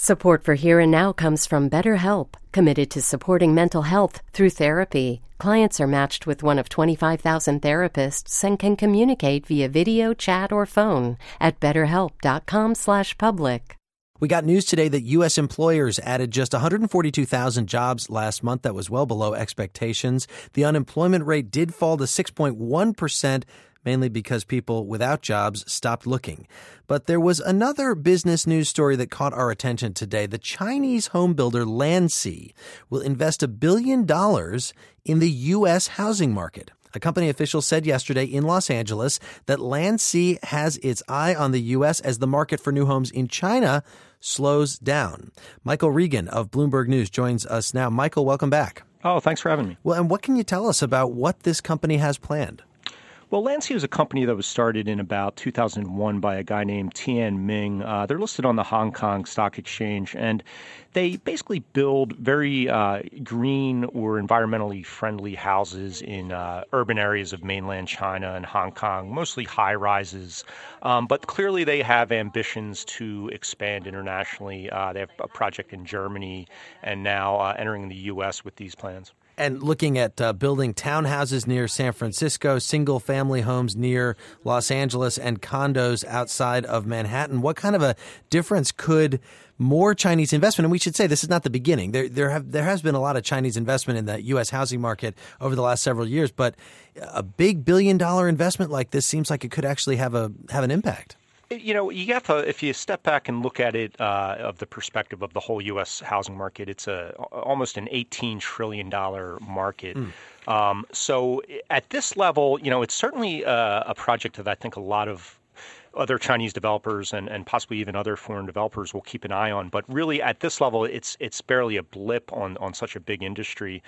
Support for Here and Now comes from BetterHelp, committed to supporting mental health through therapy. Clients are matched with one of 25,000 therapists and can communicate via video, chat, or phone at betterhelp.com/public. We got news today that U.S. employers added just 142,000 jobs last month. That was well below expectations. The unemployment rate did fall to 6.1%, mainly because people without jobs stopped looking. But there was another business news story that caught our attention today. The Chinese home builder Landsea will invest $1 billion in the U.S. housing market. A company official said yesterday in Los Angeles that Landsea has its eye on the U.S. as the market for new homes in China slows down. Michael Regan of Bloomberg News joins us now. Michael, welcome back. Oh, thanks for having me. Well, and what can you tell us about what this company has planned? Well, Landsea is a company that was started in about 2001 by a guy named Tian Ming. They're listed on the Hong Kong Stock Exchange, and they basically build very green or environmentally friendly houses in urban areas of mainland China and Hong Kong, mostly high-rises. But clearly they have ambitions to expand internationally. They have a project in Germany and now entering the U.S. with these plans. And looking at building townhouses near San Francisco, single-family homes near Los Angeles, and condos outside of Manhattan, what kind of a difference could more Chinese investment, and we should say this is not the beginning. There has been a lot of Chinese investment in the U.S. housing market over the last several years, but a big billion-dollar investment like this seems like it could actually have an impact. You know, you have to, if you step back and look at it of the perspective of the whole U.S. housing market, it's almost an $18 trillion market. So at this level, you know, it's certainly a project that I think a lot of other Chinese developers and possibly even other foreign developers will keep an eye on. But really, at this level, it's barely a blip on such a big industry.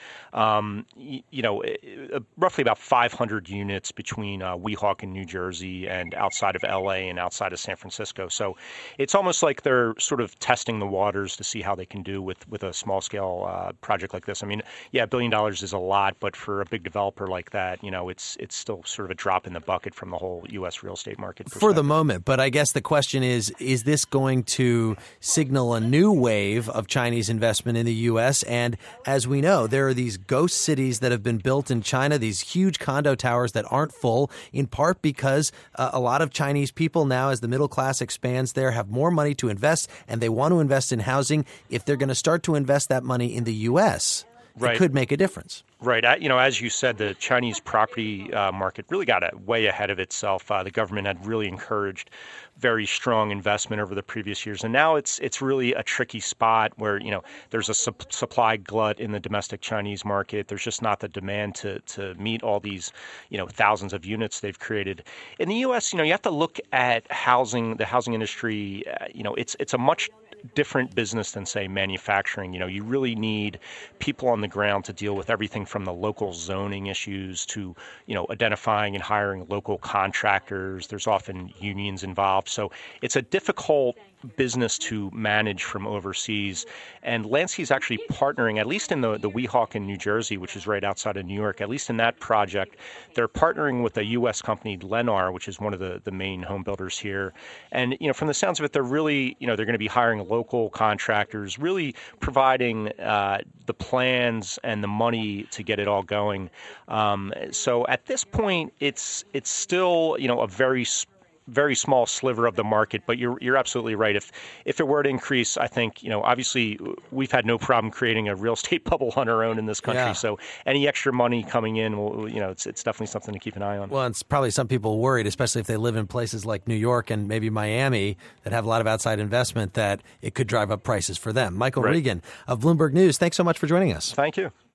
Roughly about 500 units between Weehawken, New Jersey, and outside of L.A. and outside of San Francisco. So it's almost like they're sort of testing the waters to see how they can do with a small-scale project like this. I mean, yeah, $1 billion is a lot, but for a big developer like that, you know, it's still sort of a drop in the bucket from the whole U.S. real estate market perspective. For the moment, but I guess the question is this going to signal a new wave of Chinese investment in the U.S.? And as we know, there are these ghost cities that have been built in China, these huge condo towers that aren't full, in part because a lot of Chinese people now, as the middle class expands there, have more money to invest, and they want to invest in housing. If they're going to start to invest that money in the U.S., it could make a difference. Right. You know, as you said, the Chinese property market really got way ahead of itself. The government had really encouraged very strong investment over the previous years. And now it's really a tricky spot where, you know, there's a supply glut in the domestic Chinese market. There's just not the demand to meet all these, you know, thousands of units they've created. In the U.S., you know, you have to look at housing, the housing industry. You know, it's a much different business than, say, manufacturing. You know, you really need people on the ground to deal with everything from the local zoning issues to, you know, identifying and hiring local contractors. There's often unions involved. So it's a difficult business to manage from overseas. And Landsea is actually partnering, at least in the Weehawken, New Jersey, which is right outside of New York, at least in that project, they're partnering with a U.S. company, Lennar, which is one of the main home builders here. And, you know, from the sounds of it, they're really, you know, they're going to be hiring local contractors, really providing the plans and the money to get it all going. So at this point, it's still, you know, a very small sliver of the market, but you're absolutely right. If it were to increase, I think, you know, obviously we've had no problem creating a real estate bubble on our own in this country. Yeah. So any extra money coming in, will, you know, it's definitely something to keep an eye on. Well, it's probably some people worried, especially if they live in places like New York and maybe Miami that have a lot of outside investment, that it could drive up prices for them. Michael Regan of Bloomberg News, thanks so much for joining us. Thank you.